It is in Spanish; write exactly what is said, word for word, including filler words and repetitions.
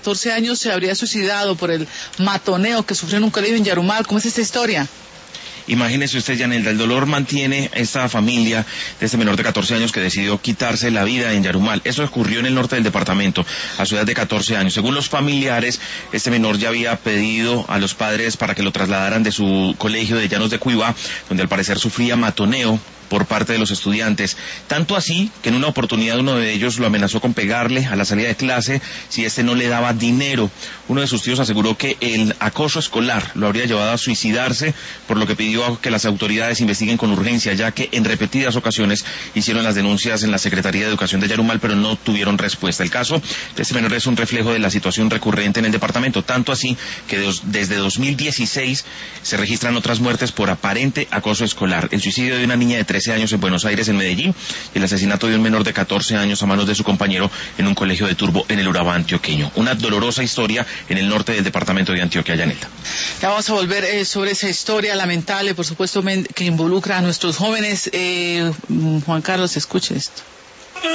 catorce años se habría suicidado por el matoneo que sufrió en un colegio en Yarumal. ¿Cómo es esta historia? Imagínese usted, Yanelda, el dolor mantiene esta familia de este menor de catorce años que decidió quitarse la vida en Yarumal. Eso ocurrió en el norte del departamento, a su edad de catorce años. Según los familiares, este menor ya había pedido a los padres para que lo trasladaran de su colegio de Llanos de Cuiba, donde al parecer sufría matoneo por parte de los estudiantes, tanto así que en una oportunidad uno de ellos lo amenazó con pegarle a la salida de clase si este no le daba dinero. Uno de sus tíos aseguró que el acoso escolar lo habría llevado a suicidarse, por lo que pidió que las autoridades investiguen con urgencia, ya que en repetidas ocasiones hicieron las denuncias en la Secretaría de Educación de Yarumal, pero no tuvieron respuesta. El caso de este menor es un reflejo de la situación recurrente en el departamento, tanto así que dos, desde dos mil dieciséis se registran otras muertes por aparente acoso escolar. El suicidio de una niña de trece años en Buenos Aires, en Medellín, y el asesinato de un menor de catorce años a manos de su compañero en un colegio de Turbo en el Urabá antioqueño. Una dolorosa historia en el norte del departamento de Antioquia, Yanelda. Ya vamos a volver eh, sobre esa historia lamentable, por supuesto, que involucra a nuestros jóvenes. Eh, Juan Carlos, escuche esto.